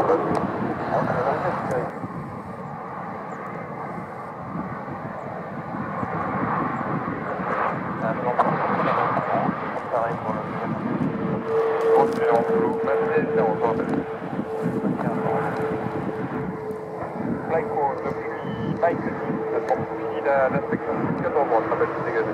Depuis Mike, ça fini l'inspection de 14 mois, ça va être dégagé.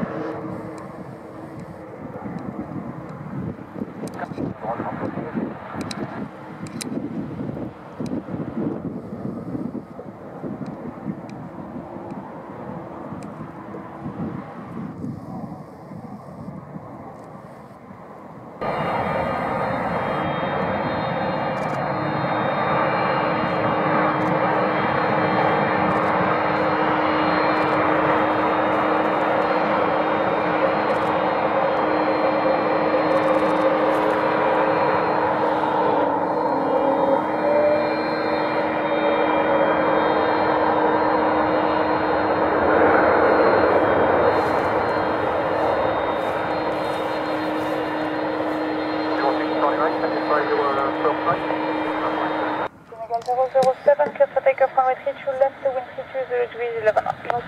Senegal 007, clear for takeoff runway 32 left, wind 320 degrees 11 knots. Easy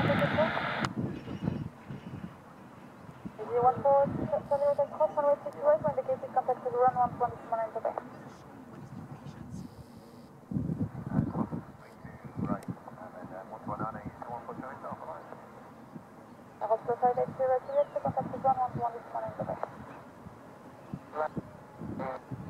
14, turn right cross, runway 32 right, when indicated contact with run 121 into bay. Roger, flight level 0 to left, contact with run 121 into bay.